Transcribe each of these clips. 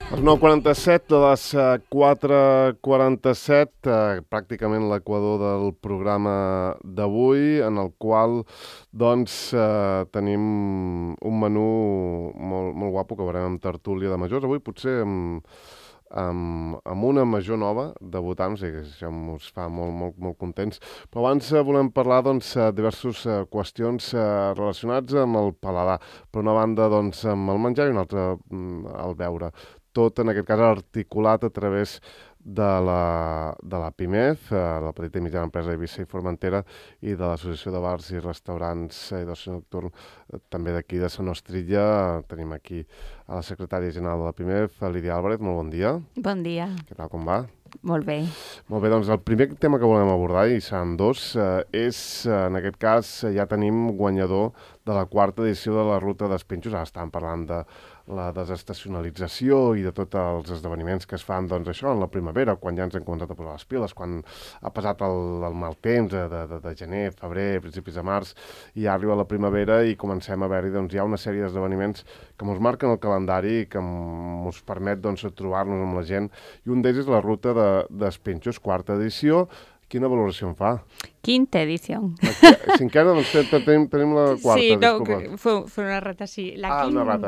Les 9:47 de les 4:47, pràcticament l'equador del programa d'avui, en el qual doncs, tenim un menú molt guapo que veurem amb tertúlia de majors. Avui potser amb una major nova, debutant, o sigui que això ens fa molt contents. Però abans volem parlar doncs, diverses qüestions relacionades amb el paladar. Per una banda, doncs, amb el menjar i una altra el beure. Tot, en aquest cas, articulat a través de la PIMEF, la Petita i Mitjana Empresa d'Eivissa i Formentera, i de l'Associació de Bars i Restaurants i d'Oci Nocturn, també d'aquí de Sant Ostrilla. Tenim aquí a la secretària general de la PIMEF, Lídia Álvarez. Molt bon dia. Bon dia. Què tal, com va? Molt bé. Molt bé, doncs el primer tema que volem abordar, i seran dos, és, en aquest cas, ja tenim guanyador de la quarta edició de la Ruta dels Pinxos. Ara estàvem parlant de la desestacionalització i de tots els esdeveniments que es fan, doncs, això, en la primavera, quan ja ens hem començat a posar les piles, quan ha passat el mal temps de gener, febrer, principis de març, i ja arriba la primavera i comencem a veure-hi, doncs, hi ha una sèrie d'esdeveniments que ens marquen el calendari i que ens permet, doncs, trobar-nos amb la gent, i un d'ells és la Ruta dels Pinxos, quarta edició. Quina valoració en fa? Quinta edición. Cinquena, doncs tenim la quarta, sí, no, disculpa. fue una rata, sí. La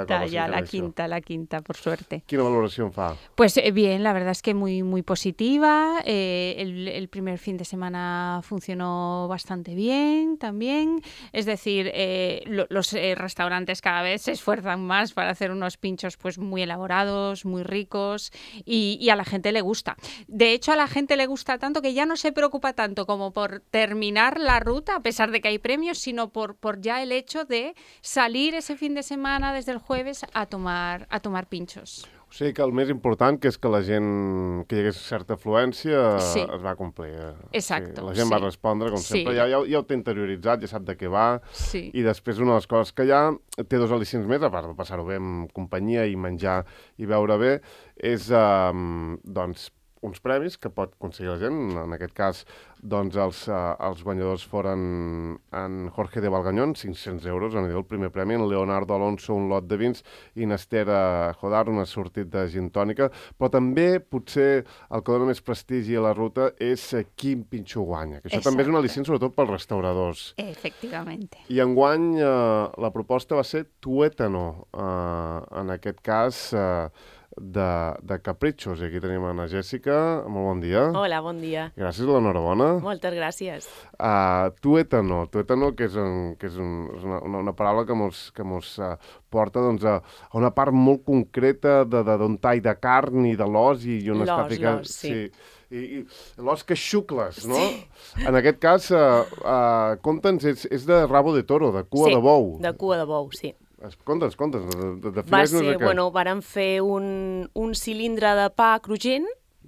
quinta, por suerte. ¿Quina valoración fa? Pues bien, la verdad es que muy positiva. El primer fin de semana funcionó bastante bien también. Es decir, los restaurantes cada vez se esfuerzan más para hacer unos pinchos pues muy elaborados, muy ricos, y a la gente le gusta. De hecho, a la gente le gusta tanto que ya no se preocupa tanto como por terminar la ruta, a pesar de que hay premios, sino por ya el hecho de salir ese fin de semana desde el jueves a tomar pinchos. O sigui que el més important, que és que la gent, que hi hagués certa afluència, sí. Es va complir. Exacte. La gent va respondre, com sempre. Ja ho té interioritzat, ja sap de què va. Sí. I després una de les coses que hi ha, té dos al·licients més, a part de passar-ho bé amb companyia i menjar i beure bé, és, doncs, uns premis que pot aconseguir la gent. En aquest cas, doncs, els guanyadors foren en Jorge de Valgañón, 500 euros, el primer premi, en Leonardo Alonso, un lot de vins, i n'Ester Jodar, una sortit de gin tònica. Però també, potser, el que dona més prestigi a la ruta és quin pinxo guanya. Que això també és una licència, sobretot pels restauradors. Efectivamente. I enguany la proposta va ser Tuétano, en aquest cas de Caprichos. I aquí tenim Ana Jèssica. Molt bon dia. Hola, bon dia. Gràcies, l'enhorabona. Moltes gràcies. Tuétano, que és una paraula que mos porta, doncs, a una part molt concreta d'un tall de carn i de l'os i una estàtica... L'os, sí. I l'os que xucles, no? Sí. En aquest cas, compta'ns, és de rabo de toro, de cua de bou. Sí, de cua de bou, sí. Compta'ns, va ser, vàrem fer un cilindre de pa cruixent,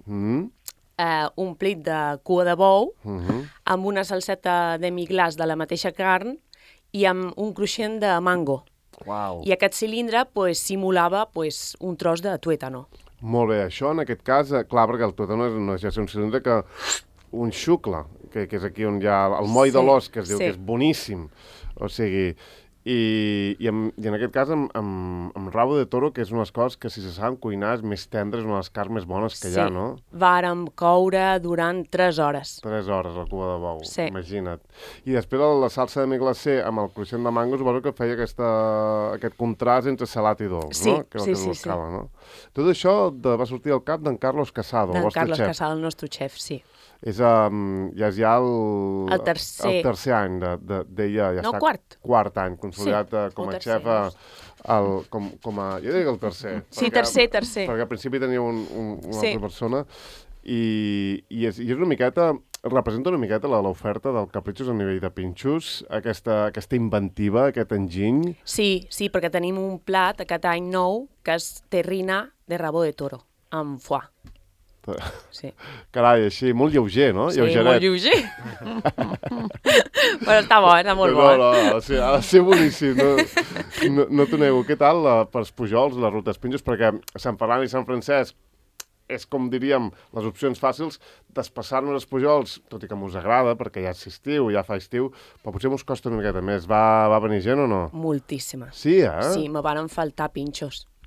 omplit de cua de bou, amb una salseta de miglàs de la mateixa carn i amb un cruixent de mango. Wow. I aquest cilindre simulava un tros de tuétano. Molt bé, això en aquest cas, clar, perquè el tuétano no és un cilindre que un xucle, que és aquí on hi ha el moll de l'os, que es diu que és boníssim. O sigui... I en aquest cas amb rabo de toro, que és unes coses que si se saben cuinar és més tendres, una de les carns més bones que hi ha, no? Sí, vàrem coure durant 3 hores. 3 hores, la cua de bou, sí. Imagina't. I després la salsa de miglacé amb el cruixent de mango, suposo que feia aquest contrast entre salat i dolç, sí, no? Que buscava, no? Tot això va sortir al cap d'en Carlos Casado, el vostre Carlos xef. Casado, el nostre xef, sí. És ja el tercer any d'ella. Ja no, quart any, consolidat com a xef, jo dic el tercer. Sí, tercer. Perquè al principi tenia una altra persona i és una miqueta, representa una miqueta l'oferta del Caprichos a nivell de pinxos, aquesta inventiva, aquest enginy. Sí, perquè tenim un plat aquest any nou que és terrina de rabo de toro, amb foie. Sí. Carai, així, molt lleuger, no? Sí, molt lleuger. Però està bo, està molt bo. No, ha de ser boníssim. No t'ho nego. Què tal pels Pujols, les rutes pinxos? Perquè Sant Ferran i Sant Francesc és, com diríem, les opcions fàcils d'espassar-nos els Pujols, tot i que mos agrada, perquè ja és estiu, ja fa estiu, però potser mos costa una miqueta més. Va venir gent o no? Moltíssima. Sí, eh? Sí, me varen faltar pinxos.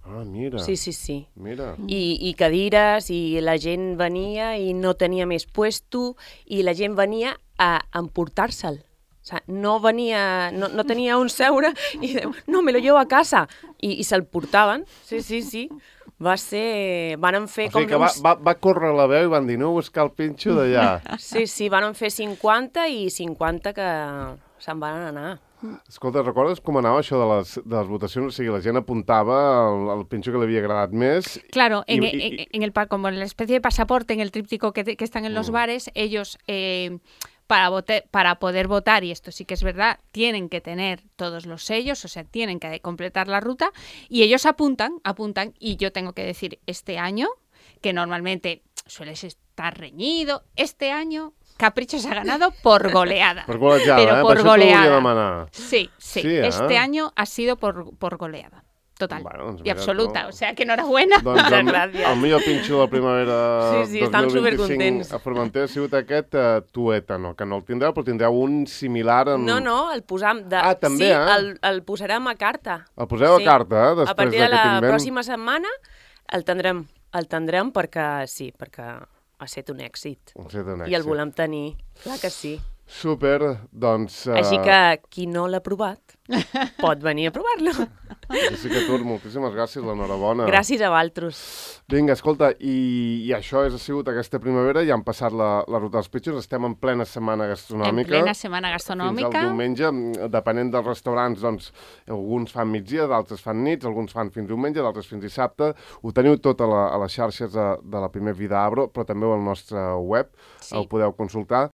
Ah, mira. Sí. Mira. I cadires, i la gent venia i no tenia més puesto, i la gent venia a emportar-se'l. O sea, no venia, no tenia on seure i diu, no, me lo llevo a casa. I se'l portaven. Sí. Va ser... Van fer o sigui que va córrer la veu i van dir, no, buscar el pinxo d'allà. Sí, van fer 50 i 50 que se'n van anar. Escolta, recordes com anava això de les votacions? O sigui, la gent apuntava el pinxo que li havia agradat més. Claro, como en la especie de pasaporte, en el tríptico que están en los bares, ellos... Para poder votar, y esto sí que es verdad, tienen que tener todos los sellos, o sea, tienen que completar la ruta, y ellos apuntan, y yo tengo que decir, este año, que normalmente suele estar reñido, este año Capricho se ha ganado por goleada. Por goleada, pero por goleada. Sí, este año ha sido por goleada. Total, bueno, i absoluta, o sea que enhorabuena. Doncs el millor pinxo de la primavera 2025 a Formentera ha sigut aquest tuétano, que no el tindreu, però tindreu un similar amb... No, el posam... també, el posarem a carta. El poseu a carta, després a partir de la pròxima setmana el tindrem perquè ha estat un èxit. I el volem tenir, clar que sí. Super, doncs... Així que qui no l'ha provat pot venir a provar-lo. Jessica Tur, moltíssimes gràcies, l'enhorabona. Gràcies a vosaltres. Vinga, escolta, i això ha sigut aquesta primavera, ja han passat la ruta dels pitxos, estem en plena setmana gastronòmica. En plena setmana gastronòmica. Fins al diumenge, depenent dels restaurants, doncs, alguns fan migdia, d'altres fan nits, alguns fan fins diumenge, d'altres fins dissabte. Ho teniu tot a les xarxes de la Primer Vida Abro, però també al nostre web, el podeu consultar.